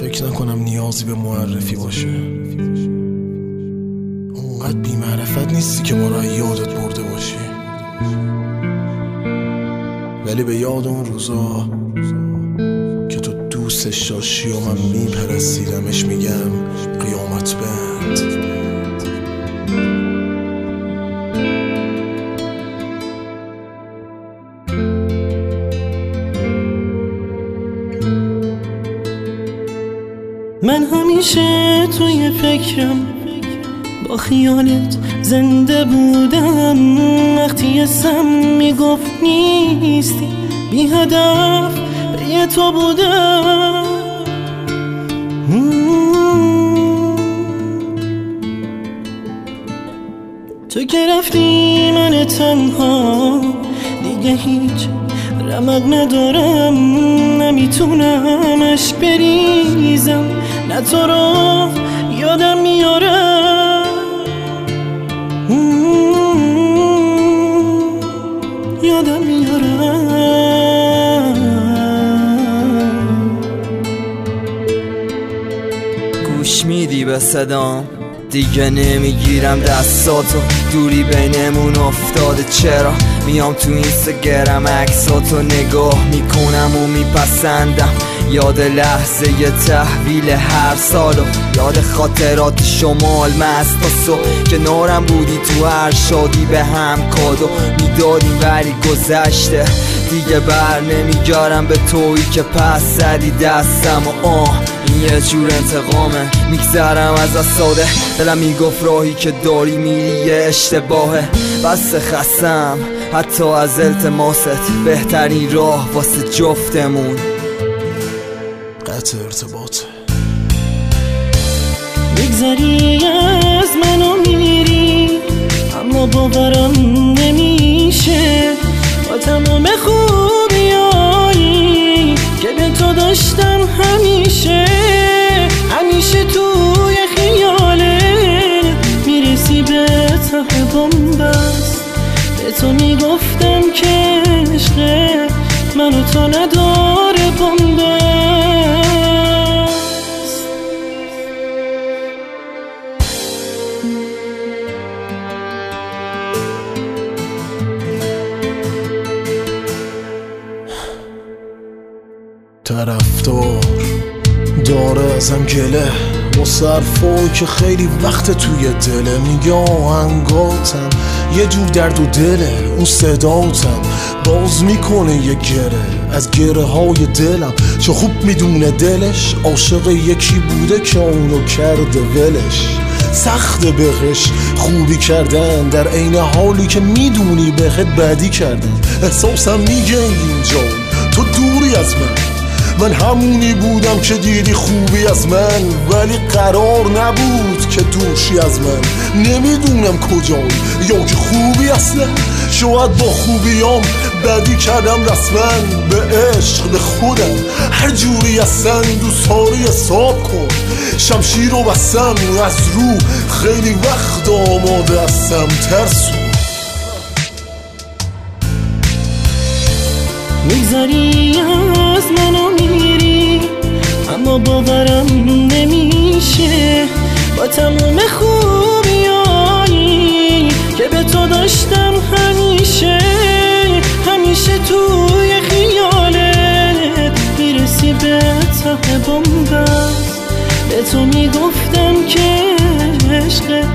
فکر نکنم نیازی به معرفی باشه. اونقدر بی معرفت نیستی که ما را یادت برده باشی، ولی به یاد اون روزا که تو دوستش داشتی و من میپرستیدمش میگم قیامت بند. من همیشه توی فکرم با خیالت زنده بودم، وقتی اسم میگفت نیستی بی هدف به تو بودم. تو که رفتی من تنها دیگه هیچ رمق ندارم، نمیتونم عشق بریزم، نه تو رو یادم میارم، یادم میارم. گوش میدی به صدام؟ دیگه نمیگیرم دستاتو، دوری بینمون افتاده، چرا میام تو اینستاگرام عکساتو نگاه میکنم و میپسندم، یاد لحظه ی تحویل هر سالو، یاد خاطرات شمال مستاسو که نارم بودی تو هر شادی به هم کادو میدادیم، ولی گذشته دیگه بر نمیگارم به تویی که پس زدی دستم و این یه جور انتقامه، میگذرم از اساده، دلم میگفت راهی که داری میری یه اشتباهه، بس خستم حتی از التماست، بهترین راه واسه جفتمون قطع ارتباطه. میگذری از منو میری اما باورم نمیشه، با تمام خوبیایی که به تو داشتم همیشه، همیشه توی خیالت میرسی به ته بن‌بست، به تو میگفتم که عشق منو تو نداره بن‌بست. طرفدار داره ازم گله واسه حرفایی که خیلی وقت توی دله، میگه آهنگاتم یه جور درد و دله، اون صداتم باز میکنه یه گره از گره های دلم، چه خوب میدونه دلش عاشق یکی بوده که اونو کرده ولش، سخته بهش خوبی کردن در عین حالی که میدونی بهت بدی کردن. احساسم میگه اینجا تو دوری از من همونی بودم که دیدی خوبی از من، ولی قرار نبود که دوشی از من، نمیدونم کجایی یا که خوبی اصلا، شاید با خوبیام بدی کردم رسما، به عشق به خودم هر جوری هستن دوستاری حساب کن، شمشیر رو بستم از رو خیلی وقت آماده هستم ترسو. میگذری از منو میری اما باورم نمیشه، با تمام خوبیایی که به تو داشتم همیشه، همیشه توی خیالت میرسی به ته بن‌بست، به تو میگفتم که عشق